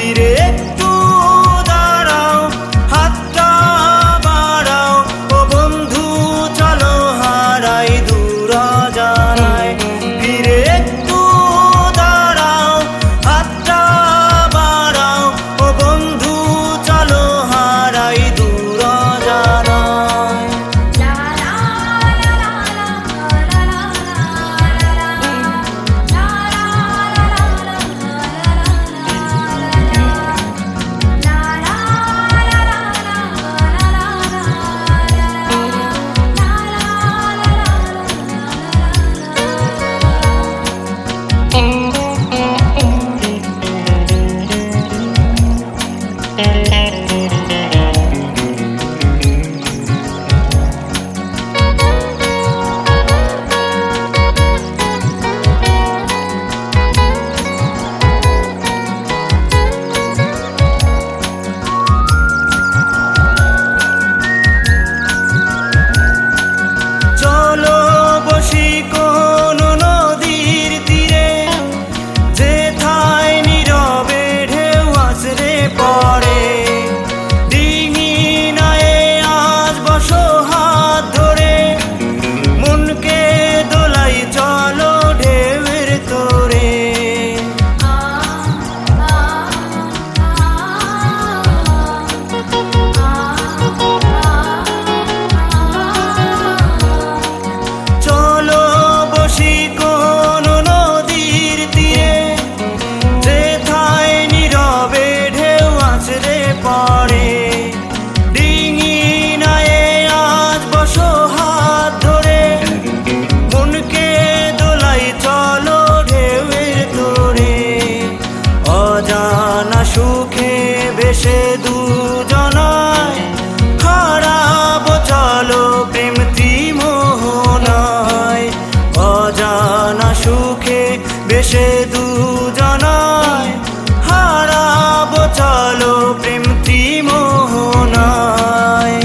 ফিরে একটু দাঁড়াও, হাতটা বাড়াও, ও বন্ধু চলো হারাই দূর অজানায়। ফিরে একটু দাঁড়াও, হাতটা বাড়াও, ও বন্ধু চলো হারাই দূর অজানায়। সুখে বেশে দুজনায় হারাবো চলো প্রেম ত্রিমোহনায়। অজানা সুখে বেশে দুজনায় হারাবো চলো প্রেম ত্রিমোহনায়।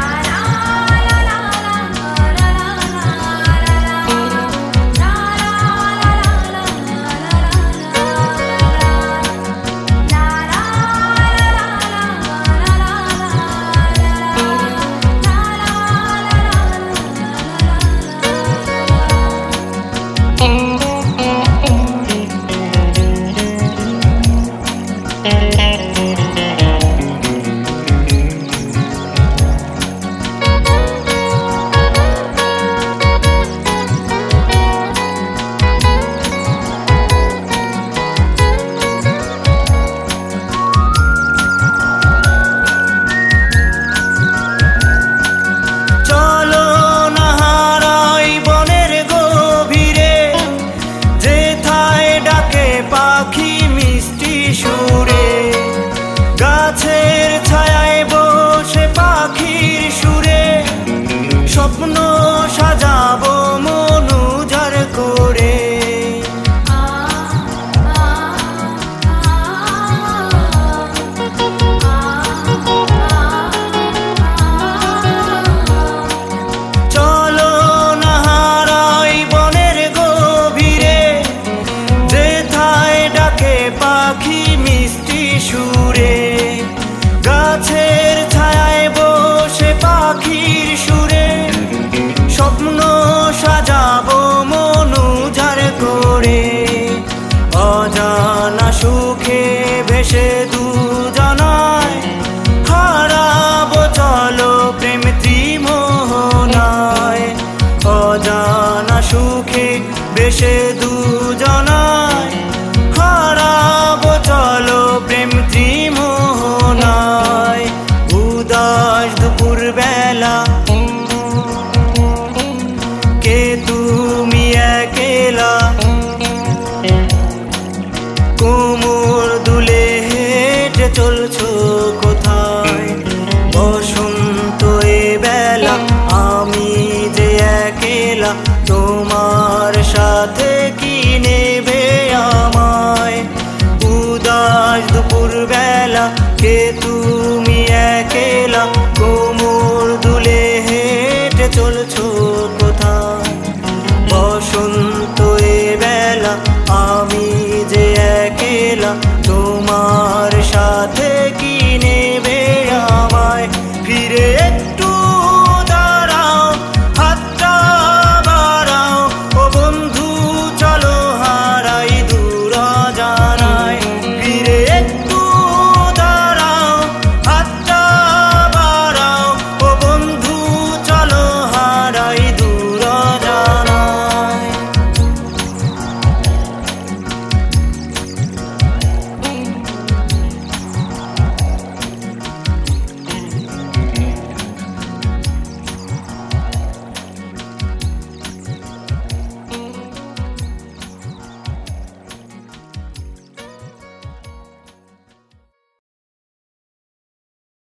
গাছের ছায়ায় বসে পাখির সুরে স্বপ্ন সাজাবো মন উজাড় করে। চলো না হারাই বনের গভীরে, যেথায় ডাকে পাখি মিষ্টি সুরে। গাছের ছায়ায় বসে পাখির সুরে স্বপ্ন সাজাবো মন উজাড় করে। অজানা সুখে ভেসে দুজনায় হারাবো চলো প্রেম ত্রিমোহনায়। অজানা সুখে ভেসে দুজনায় হারাবো চলো প্রেম ত্রিমোহনায়। উদাস দুপুর বেলা কে তুমি একেলা, কোমর দুলে হেঁটে চলছো কোথায়। বসন্ত এ বেলা আমি যে একেলা, তোমার সাথে কি নেবে আমায়। উদাস দুপুর বেলা কে তুমি একেলা, কোমর দুলে হেঁটে চলছো কোথায়। বসন্ত এ বেলা আমি যে একেলা, তোমার সাথে